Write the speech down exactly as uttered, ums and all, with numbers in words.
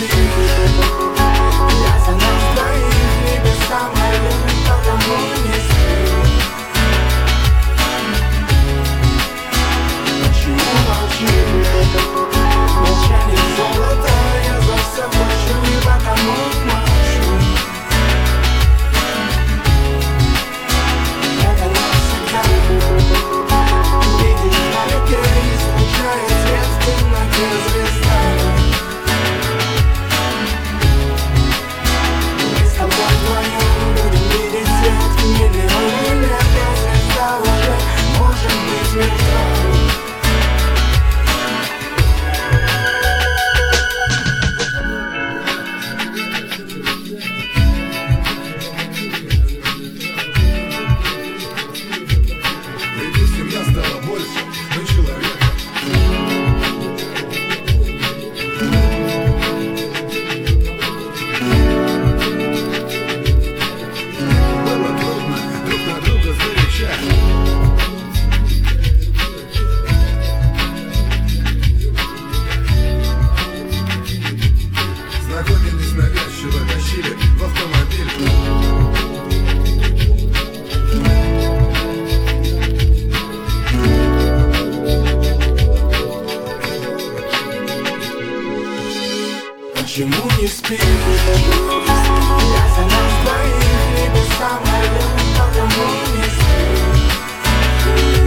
спишь? Я за нас двоих небеса молю, потому не спишь. Почему молчишь? Молчание золото, я за все плачу и потому молчу. Это навсегда. Видишь вдалеке, излучает свет в темноте звезда. Мы с тобой вдвоем будем видеть свет в миллионы лет, но звезда уже может быть мертва. Семья стала больше, но человека было трудно друг на друга зарычать. Знакомились навязчиво, тащили в автомобиль. Почему не спишь? Я за нас двоих небеса молю, потому не спишь.